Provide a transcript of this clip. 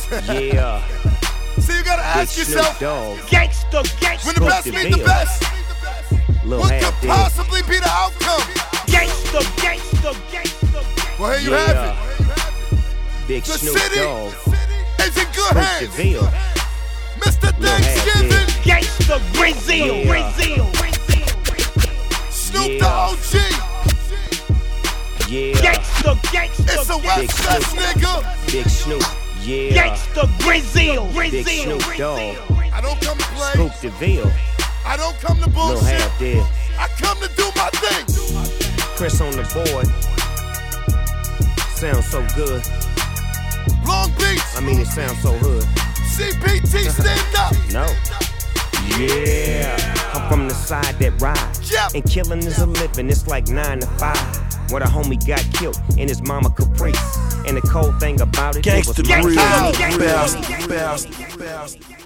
Yeah. So you gotta ask yourself, Gangsta, when the best meet the best, what could possibly be the outcome? Gangsta. Well, here you have it. Big The Snoop city Dogg. is in good hands. DeVille. Mr. Thanksgiving, Gangsta, Brazil. Snoop the OG. Yeah. Gangsta. It's a West Coast nigga. Big Snoop. Yeah. Gangsta, Brazil. Big Snoop Dogg. I don't come to play. Scoop DeVille. I don't come to Lil bullshit. Half Dead. I come to do my thing. Chris on the board. Sounds so good. Long Beach, I mean, it sounds so hood. CPT, stand up. No. Yeah. I'm from the side that ride. Yep. And killing is a living, it's like 9 to 5. Where the homie got killed in his mama Caprice. And the cold thing about it, Gangsta it was Breeze. Gangsta. Best.